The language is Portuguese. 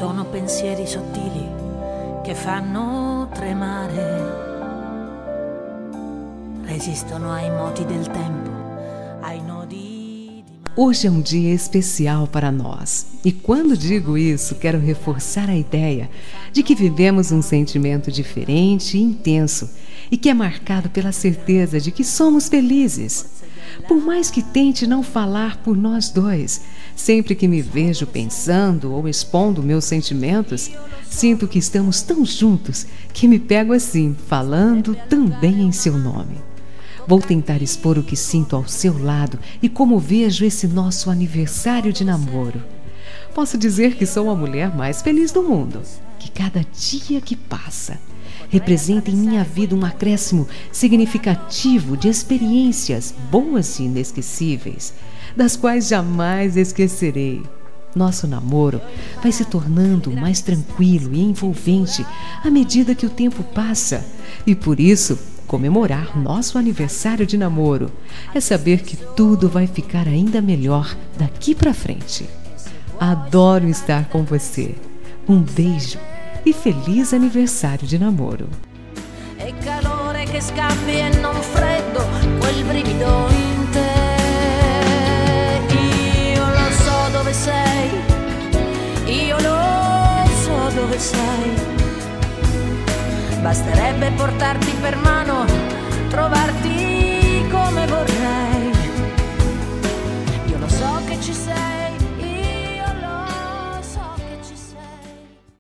sono pensieri sottili che fanno tremare, resistono ai moti del tempo, ai nodi di mare. Hoje é um dia especial para nós. E quando digo isso, quero reforçar a ideia de que vivemos um sentimento diferente e intenso e que é marcado pela certeza de que somos felizes. Por mais que tente não falar por nós dois, sempre que me vejo pensando ou expondo meus sentimentos, sinto que estamos tão juntos que me pego assim, falando também em seu nome. Vou tentar expor o que sinto ao seu lado e como vejo esse nosso aniversário de namoro. Posso dizer que sou a mulher mais feliz do mundo, que cada dia que passa representa em minha vida um acréscimo significativo de experiências boas e inesquecíveis, das quais jamais esquecerei. Nosso namoro vai se tornando mais tranquilo e envolvente à medida que o tempo passa, e por isso, comemorar nosso aniversário de namoro é saber que tudo vai ficar ainda melhor daqui pra frente. Adoro estar com você. Um beijo e feliz aniversário de namoro. E calore che scambi e non freddo, quel brivido in te. Io lo so dove sei, io lo so dove sei. Basterebbe portarti per mano, trovarti